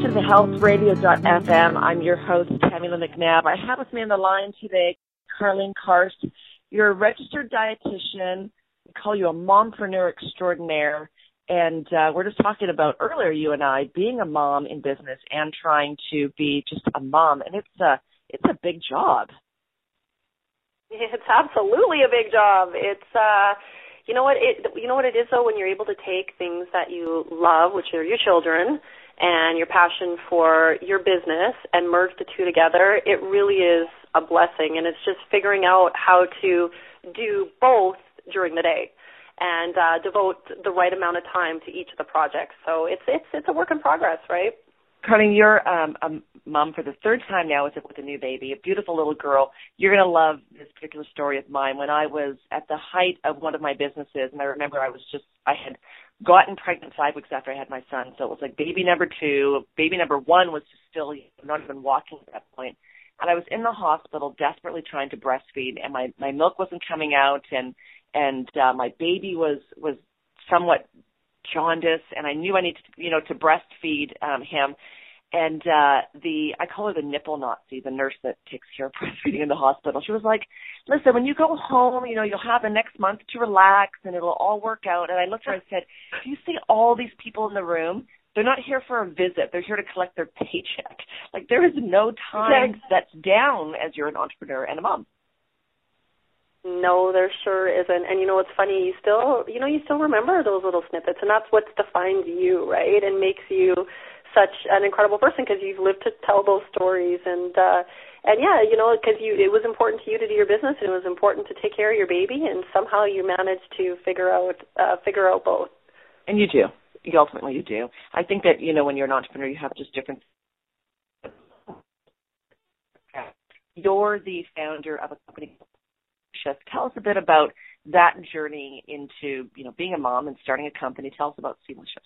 to the healthradio.fm. I'm your host, Tammy Lynn McNabb. I have with me on the line today, Carlene Karst. You're a registered dietitian. We call you a mompreneur extraordinaire. And we're just talking about earlier, you and I, being a mom in business and trying to be just a mom. And it's a big job. It's absolutely a big job. It's you know what it is though, when you're able to take things that you love, which are your children, and your passion for your business, and merge the two together, it really is a blessing. And it's just figuring out how to do both during the day and devote the right amount of time to each of the projects. So it's a work in progress, right? Carlene, you're a mom for the third time now with a new baby, a beautiful little girl. You're going to love this particular story of mine. When I was at the height of one of my businesses, and I remember I had gotten pregnant 5 weeks after I had my son, so it was like baby number 2. Baby number 1 was still not even walking at that point. And I was in the hospital desperately trying to breastfeed, and my milk wasn't coming out, and my baby was somewhat jaundice, and I knew I needed to breastfeed him. And I call her the nipple Nazi, the nurse that takes care of breastfeeding in the hospital. She was like, listen, when you go home, you'll have the next month to relax and it'll all work out. And I looked at her and said, do you see all these people in the room? They're not here for a visit. They're here to collect their paycheck. Like, there is no time that's down as you're an entrepreneur and a mom. No, there sure isn't. And it's funny, you still remember those little snippets, and that's what defines you, right? And makes you such an incredible person, because you've lived to tell those stories. And yeah, because it was important to you to do your business, and it was important to take care of your baby, and somehow you managed to figure out both. And you do. Ultimately, you do. I think that, when you're an entrepreneur, you have just different. You're the founder of a company. Tell us a bit about that journey into, being a mom and starting a company. Tell us about Sealicious.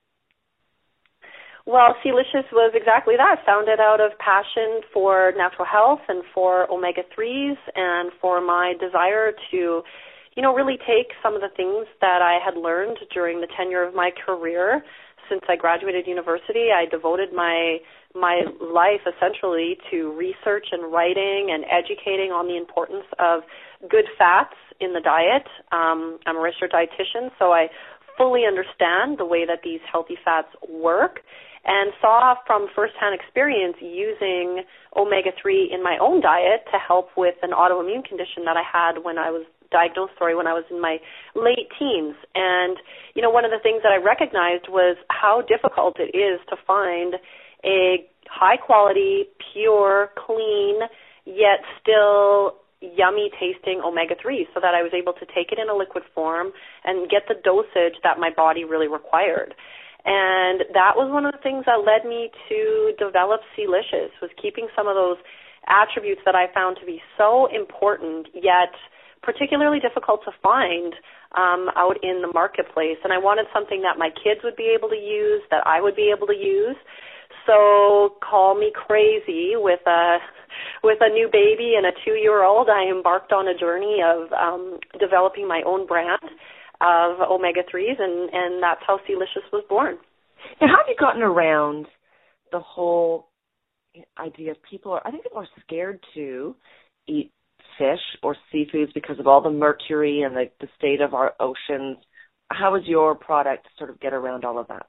Well, Sealicious was exactly that, founded out of passion for natural health and for omega-3s, and for my desire to, really take some of the things that I had learned during the tenure of my career. Since I graduated university, I devoted my life essentially to research and writing and educating on the importance of good fats in the diet. I'm a registered dietitian, so I fully understand the way that these healthy fats work, and saw from firsthand experience using omega-3 in my own diet to help with an autoimmune condition that I had when I was diagnosed, when I was in my late teens. And, one of the things that I recognized was how difficult it is to find a high-quality, pure, clean, yet still yummy-tasting omega-3, so that I was able to take it in a liquid form and get the dosage that my body really required. And that was one of the things that led me to develop Sealicious, was keeping some of those attributes that I found to be so important, yet particularly difficult to find out in the marketplace. And I wanted something that my kids would be able to use, that I would be able to use. So call me crazy, with a new baby and a 2-year-old, I embarked on a journey of developing my own brand of omega-3s, and that's how Sealicious was born. Now, how have you gotten around the whole idea of people are scared to eat fish or seafoods because of all the mercury and the state of our oceans? How is your product sort of get around all of that?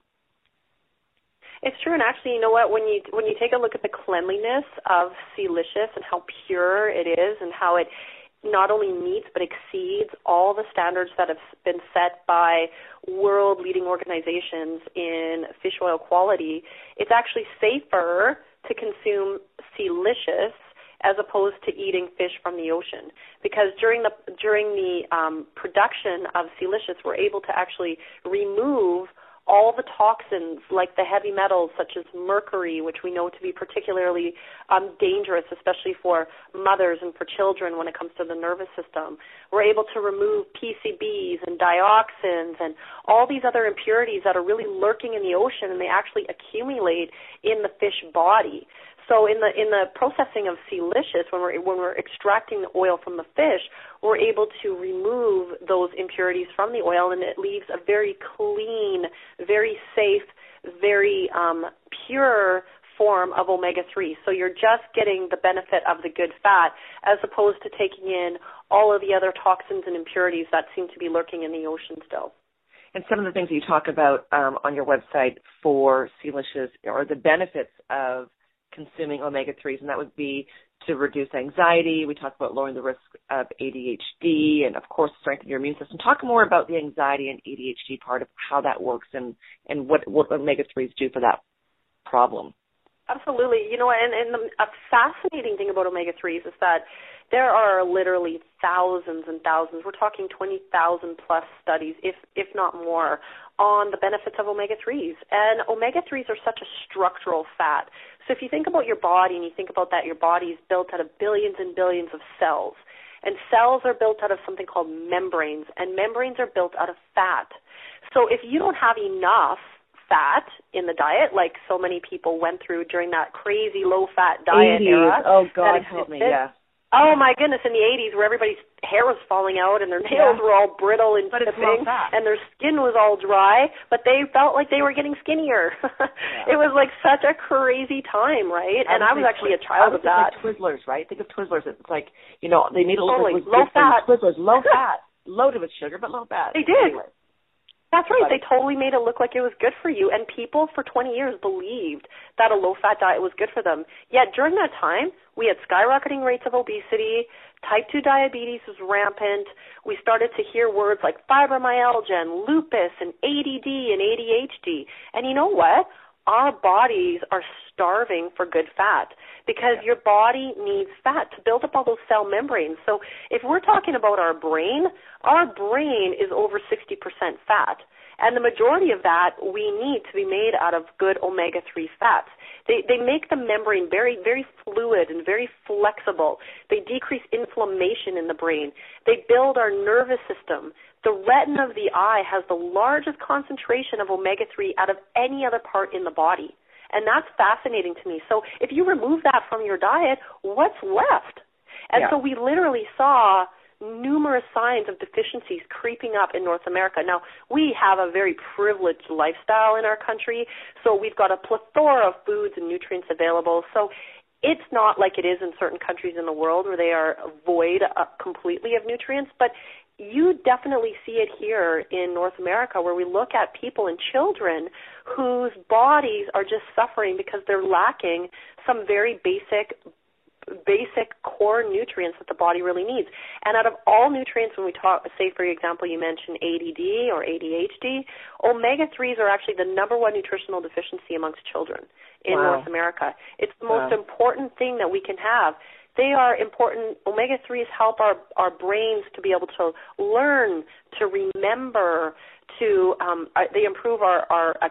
It's true, and actually, you know what? When you take a look at the cleanliness of Sealicious and how pure it is, and how it not only meets but exceeds all the standards that have been set by world-leading organizations in fish oil quality, it's actually safer to consume Sealicious as opposed to eating fish from the ocean, because during the production of Sealicious, we're able to actually remove all the toxins, like the heavy metals such as mercury, which we know to be particularly dangerous, especially for mothers and for children when it comes to the nervous system. We're able to remove PCBs and dioxins and all these other impurities that are really lurking in the ocean, and they actually accumulate in the fish body. So in the processing of Sealicious, when we're extracting the oil from the fish, we're able to remove those impurities from the oil, and it leaves a very clean, very safe, very pure form of omega-3. So you're just getting the benefit of the good fat as opposed to taking in all of the other toxins and impurities that seem to be lurking in the ocean still. And some of the things that you talk about on your website for Sealicious are the benefits of consuming omega-3s, and that would be to reduce anxiety. We talk about lowering the risk of ADHD and, of course, strengthen your immune system. Talk more about the anxiety and ADHD part of how that works and what omega-3s do for that problem. Absolutely. You know, and a fascinating thing about omega-3s is that there are literally thousands and thousands, we're talking 20,000 plus studies, if not more, on the benefits of omega-3s. And omega-3s are such a structural fat. So if you think about your body and you think about that your body is built out of billions and billions of cells, and cells are built out of something called membranes, and membranes are built out of fat. So if you don't have enough fat in the diet, like so many people went through during that crazy low-fat diet 80s. era. Oh, God help me, yeah. Oh, my goodness, in the 80s where everybody's hair was falling out and their nails were all brittle and tipping and their skin was all dry, but they felt like they were getting skinnier. It was like such a crazy time, right? And I was actually a child of that. Like Twizzlers, right? Think of Twizzlers. It's like, you know, they made it look like it was low fat. Twizzlers, low fat, loaded with sugar, but low fat. They did. Anyway. That's right. They totally made it look like it was good for you, and people for 20 years believed that a low-fat diet was good for them. Yet during that time, we had skyrocketing rates of obesity, type 2 diabetes was rampant, we started to hear words like fibromyalgia and lupus and ADD and ADHD. And you know what? Our bodies are starving for good fat because your body needs fat to build up all those cell membranes. So if we're talking about our brain is over 60% fat. And the majority of that we need to be made out of good omega-3 fats. They make the membrane very, very fluid and very flexible. They decrease inflammation in the brain. They build our nervous system. The retina of the eye has the largest concentration of omega-3 out of any other part in the body. And that's fascinating to me. So if you remove that from your diet, what's left? And so we literally saw numerous signs of deficiencies creeping up in North America. Now, we have a very privileged lifestyle in our country, so we've got a plethora of foods and nutrients available. So it's not like it is in certain countries in the world where they are void completely of nutrients, but you definitely see it here in North America where we look at people and children whose bodies are just suffering because they're lacking some very basic core nutrients that the body really needs. And out of all nutrients, when we talk, say, for example, you mentioned ADD or ADHD, omega-3s are actually the number one nutritional deficiency amongst children in North America. It's the most important thing that we can have. They are important. Omega-3s help our brains to be able to learn, to remember, they improve our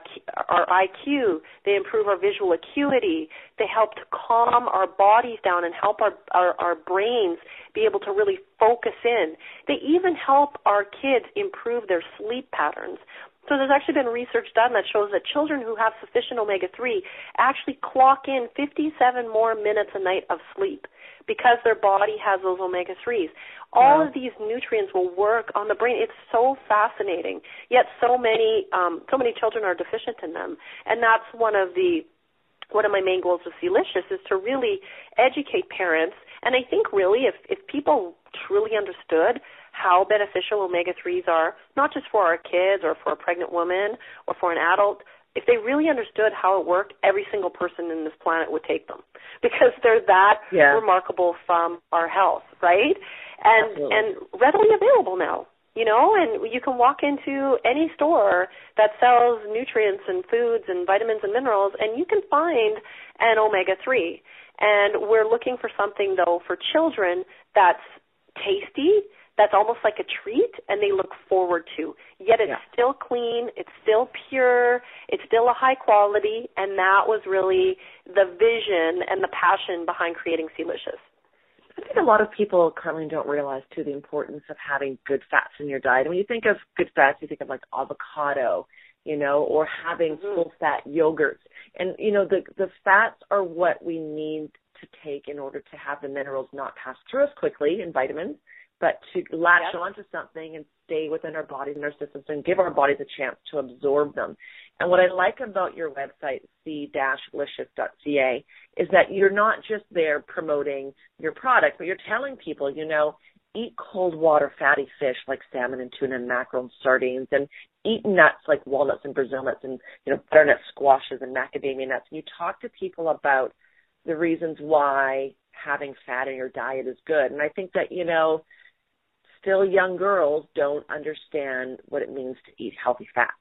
IQ, they improve our visual acuity, they help to calm our bodies down and help our brains be able to really focus in. They even help our kids improve their sleep patterns. So there's actually been research done that shows that children who have sufficient omega-3 actually clock in 57 more minutes a night of sleep because their body has those omega-3s. All of these nutrients will work on the brain. It's so fascinating. Yet so many children are deficient in them. And that's one of my main goals with Sealicious is to really educate parents. And I think really if people truly understood how beneficial omega-3s are, not just for our kids or for a pregnant woman or for an adult, if they really understood how it worked, every single person in this planet would take them because they're that remarkable from our health, right? And readily available now, you know, and you can walk into any store that sells nutrients and foods and vitamins and minerals, and you can find an omega-3. And we're looking for something, though, for children that's tasty, that's almost like a treat, and they look forward to. Yet it's still clean, it's still pure, it's still a high quality, and that was really the vision and the passion behind creating Sealicious. I think a lot of people currently don't realize, too, the importance of having good fats in your diet. And when you think of good fats, you think of like avocado or having full-fat yogurts. And, the fats are what we need to take in order to have the minerals not pass through us quickly and vitamins, but to latch onto something and stay within our bodies and our systems and give our bodies a chance to absorb them. And what I like about your website, c-licious.ca, is that you're not just there promoting your product, but you're telling people, eat cold water fatty fish like salmon and tuna and mackerel and sardines, and eat nuts like walnuts and Brazil nuts and, butternut squashes and macadamia nuts. And you talk to people about the reasons why having fat in your diet is good. And I think that, still young girls don't understand what it means to eat healthy fats.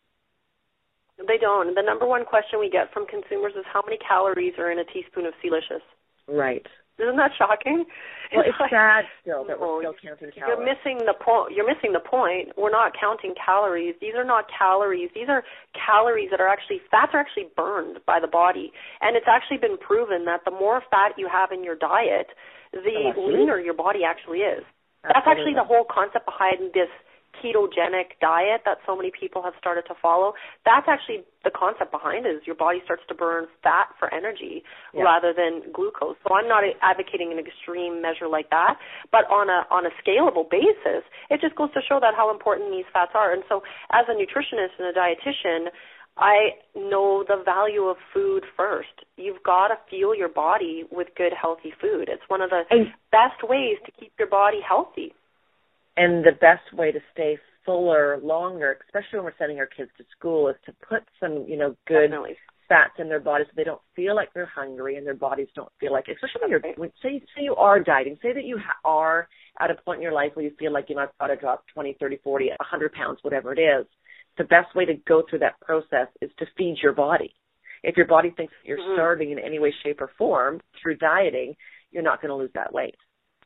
They don't. The number one question we get from consumers is how many calories are in a teaspoon of C-Licious? Right. Isn't that shocking? Well, it's sad still that we're still counting calories. You're missing the point. You're missing the point. We're not counting calories. These are not calories. These are calories that are fats are actually burned by the body. And it's actually been proven that the more fat you have in your diet, the leaner your body actually is. That's actually the whole concept behind this ketogenic diet that so many people have started to follow. That's actually the concept behind it, is your body starts to burn fat for energy rather than glucose. So I'm not advocating an extreme measure like that, but on a scalable basis, it just goes to show that how important these fats are. And so as a nutritionist and a dietitian, I know the value of food first. You've got to fuel your body with good, healthy food. It's one of the best ways to keep your body healthy. And the best way to stay fuller longer, especially when we're sending our kids to school, is to put some, good fats in their bodies so they don't feel like they're hungry and their bodies don't feel like, especially when say you are dieting, say that you are at a point in your life where you feel like, I've got to drop 20, 30, 40, 100 pounds, whatever it is. The best way to go through that process is to feed your body. If your body thinks that you're starving in any way, shape, or form through dieting, you're not going to lose that weight.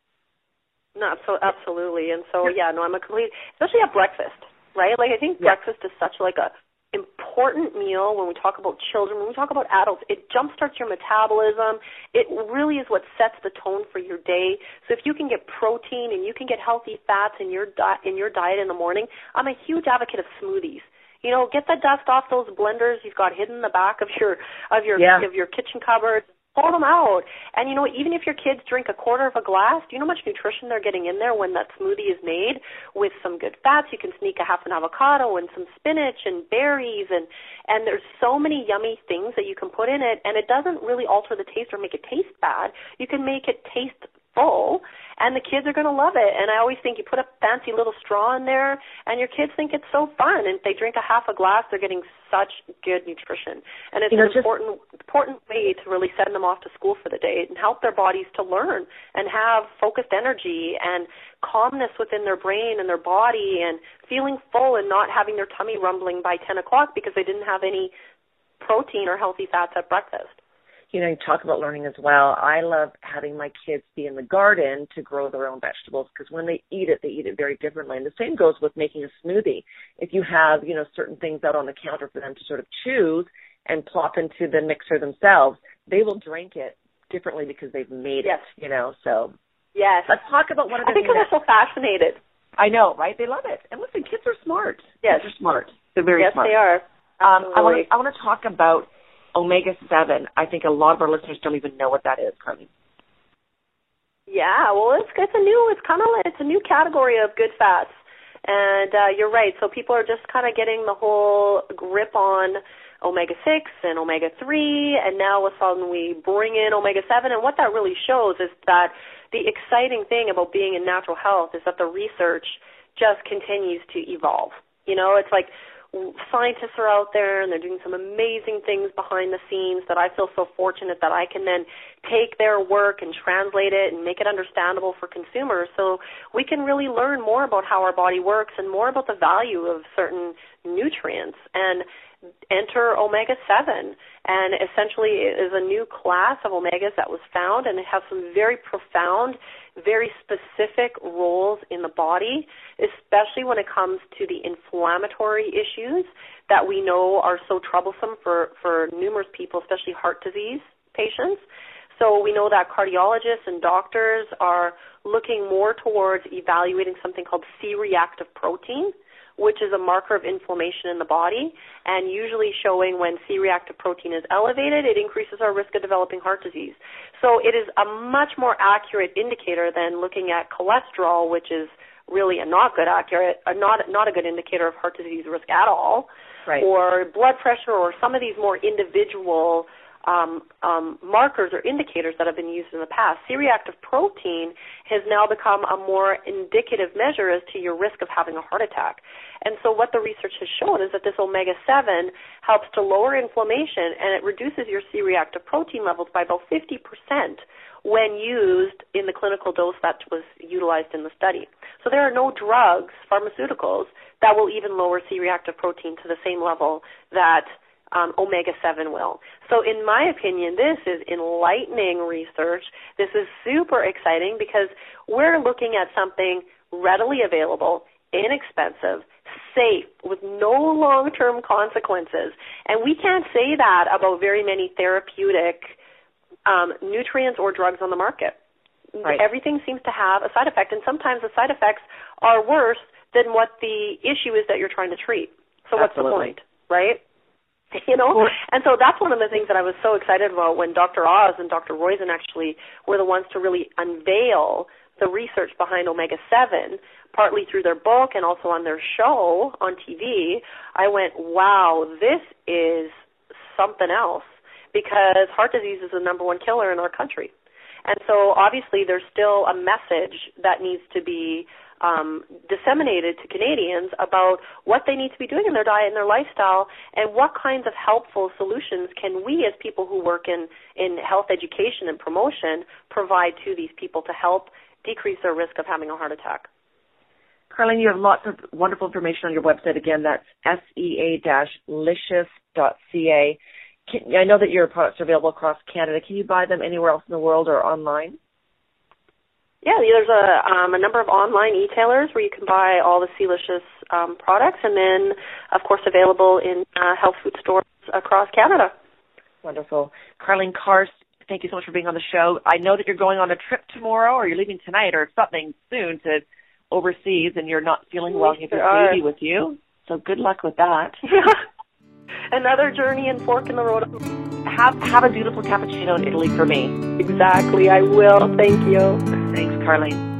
No, so absolutely. And so, I'm a complete, especially at breakfast, right? Like, I think breakfast is such like a important meal when we talk about children, when we talk about adults. It jumpstarts your metabolism. It really is what sets the tone for your day. So if you can get protein and you can get healthy fats in your diet in the morning, I'm a huge advocate of smoothies. Get the dust off those blenders you've got hidden in the back of your kitchen cupboard. Pull them out. And, even if your kids drink a quarter of a glass, do you know how much nutrition they're getting in there when that smoothie is made with some good fats? You can sneak a half an avocado and some spinach and berries, and there's so many yummy things that you can put in it, and it doesn't really alter the taste or make it taste bad. You can make it taste full, and the kids are going to love it. And I always think you put a fancy little straw in there, and your kids think it's so fun. And if they drink a half a glass, they're getting such good nutrition. And it's an important way to really send them off to school for the day and help their bodies to learn and have focused energy and calmness within their brain and their body and feeling full and not having their tummy rumbling by 10 o'clock because they didn't have any protein or healthy fats at breakfast. You talk about learning as well. I love having my kids be in the garden to grow their own vegetables because when they eat it very differently. And the same goes with making a smoothie. If you have, certain things out on the counter for them to sort of choose and plop into the mixer themselves, they will drink it differently because they've made it, so. Yes. Let's talk about one of the things. I think they're so fascinated. I know, right? They love it. And listen, kids are smart. Yes. Kids are smart. They're very smart. Yes, they are. I want to talk about omega-7. I think a lot of our listeners don't even know what that is, Carmen. Yeah, well, it's a new category of good fats, and you're right. So people are just kind of getting the whole grip on omega-6 and omega-3, and now all of a sudden we bring in omega-7, and what that really shows is that the exciting thing about being in natural health is that the research just continues to evolve. It's like scientists are out there and they're doing some amazing things behind the scenes that I feel so fortunate that I can then take their work and translate it and make it understandable for consumers so we can really learn more about how our body works and more about the value of certain nutrients. And enter omega-7, and essentially it is a new class of omegas that was found, and it has some very profound, very specific roles in the body, especially when it comes to the inflammatory issues that we know are so troublesome for numerous people, especially heart disease patients. So we know that cardiologists and doctors are looking more towards evaluating something called C-reactive protein, which is a marker of inflammation in the body, and usually showing when C-reactive protein is elevated, it increases our risk of developing heart disease. So it is a much more accurate indicator than looking at cholesterol, which is really a not a good indicator of heart disease risk at all, right, or blood pressure, or some of these more individual markers or indicators that have been used in the past. C-reactive protein has now become a more indicative measure as to your risk of having a heart attack. And so what the research has shown is that this omega-7 helps to lower inflammation, and it reduces your C-reactive protein levels by about 50% when used in the clinical dose that was utilized in the study. So there are no drugs, pharmaceuticals, that will even lower C-reactive protein to the same level that omega-7 will. So in my opinion, this is enlightening research. This is super exciting because we're looking at something readily available, inexpensive, safe, with no long-term consequences. And we can't say that about very many therapeutic nutrients or drugs on the market. Right. Everything seems to have a side effect, and sometimes the side effects are worse than what the issue is that you're trying to treat. So what's the point, right? You know, and so that's one of the things that I was so excited about when Dr. Oz and Dr. Roizen actually were the ones to really unveil the research behind omega-7, partly through their book and also on their show on TV. I went, wow, this is something else, because heart disease is the number one killer in our country. And so obviously there's still a message that needs to be disseminated to Canadians about what they need to be doing in their diet and their lifestyle, and what kinds of helpful solutions can we as people who work in health education and promotion provide to these people to help decrease their risk of having a heart attack. Carlene, you have lots of wonderful information on your website. Again, that's sea-licious.ca. I know that your products are available across Canada. Can you buy them anywhere else in the world or online? Yeah, there's a number of online e-tailers where you can buy all the Sea-Licious products, and then, of course, available in health food stores across Canada. Wonderful. Carlene Karst, thank you so much for being on the show. I know that you're going on a trip tomorrow, or you're leaving tonight or something soon to overseas, and you're not feeling well. You have your baby with you, so good luck with that. Another journey and fork in the road. Have a beautiful cappuccino in Italy for me. Exactly, I will. Thank you. Thanks, Carlene.